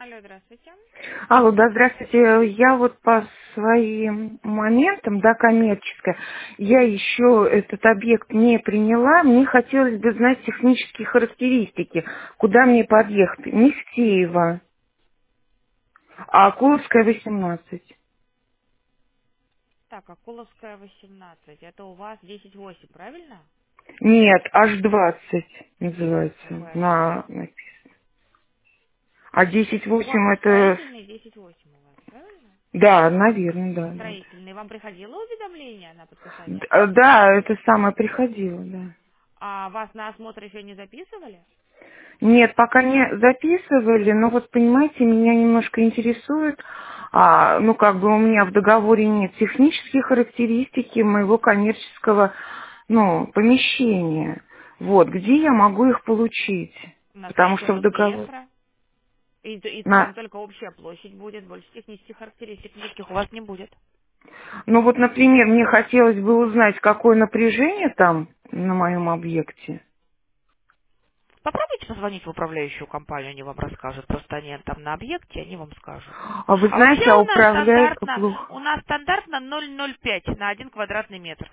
Алло, здравствуйте. Алло, да, здравствуйте. Я вот по своим моментам, да, коммерческая, я еще этот объект не приняла. Мне хотелось бы знать технические характеристики. Куда мне подъехать? Нефтеево, а Куловская, 18. Так, Акуловская, 18. Это у вас 10.8, правильно? Нет, аж 20 называется. Какой аж 20? А 10,8 это... Строительный 10.8 у вас, правильно? Да, наверное, да, да. Строительный. Вам приходило уведомление на подписание акта? Да, это самое приходило, да. А вас на осмотр еще не записывали? Нет, пока не записывали, но вот понимаете, меня немножко интересует, ну как бы у меня в договоре нет технические характеристики моего коммерческого, помещения. Вот, где я могу их получить? На Потому сайте что в договоре... Росреестра. И там только общая площадь будет, больше технических характеристик никаких у вас не будет. Ну вот, например, мне хотелось бы узнать, какое напряжение там на моем объекте. Попробуйте позвонить в управляющую компанию, они вам расскажут. Просто они там на объекте, они вам скажут. А вы А вообще знаете, а у нас управляется стандартно, плохо. у нас стандартно 0,05 на 1 квадратный метр.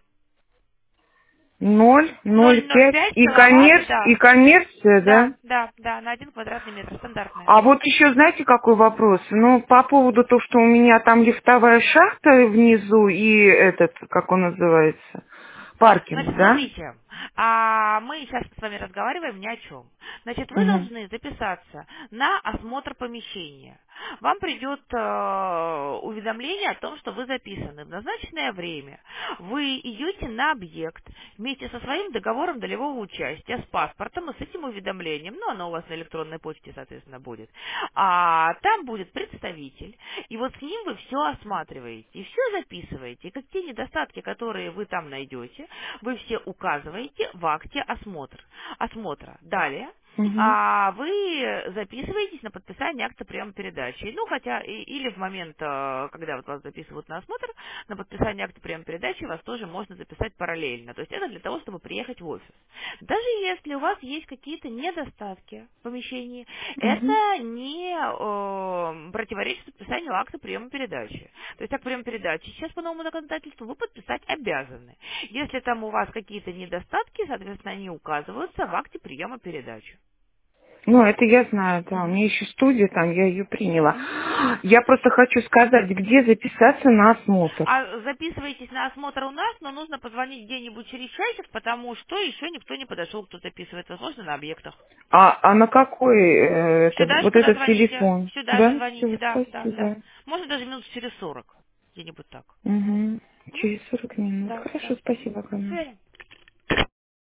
Ноль, ноль, пять 0,05 и киловатт, и да. коммерция, да? Да, на 1 квадратный метр, стандартная. А вот еще знаете, какой вопрос? Ну, по поводу того, что у меня там лифтовая шахта внизу и этот, как он называется, паркинг, Значит, да? смотрите, мы сейчас с вами разговариваем ни о чем. Значит, вы Мгм. должны записаться на осмотр помещения. Вам придет уведомление о том, что вы записаны в назначенное время. Вы идете на объект вместе со своим договором долевого участия, с паспортом и с этим уведомлением. Ну, оно у вас на электронной почте, соответственно, будет. А там будет представитель, и вот с ним вы все осматриваете, и все записываете. И как те недостатки, которые вы там найдете, вы все указываете в акте осмотра. Далее Мгм. вы записываетесь на подписание акта приема передачи. Ну, хотя, или в момент, когда вот вас записывают на осмотр, на подписание акта приема передачи вас тоже можно записать параллельно. То есть это для того, чтобы приехать в офис. Даже если у вас есть какие-то недостатки в помещении, Мгм. это не противоречит подписанию акта приема передачи. То есть акт приема передачи сейчас по новому законодательству вы подписать обязаны. Если там у вас какие-то недостатки, соответственно, они указываются в акте приема передачи. Ну, это я знаю, да. У Мгм. меня еще студия там, я ее приняла. Мгм. Я просто хочу сказать, где записаться на осмотр. А записывайтесь на осмотр у нас, но нужно позвонить где-нибудь через часик, потому что еще никто не подошел, кто записывает, возможно, на объектах. А на какой, Сюда же, вот куда этот звоните, телефон? сюда же Да? звоните, Все, да. спасибо. Может, даже минут через 40, где-нибудь так. Угу. М? Через 40 минут. Да. Хорошо, спасибо До огромное. свидания.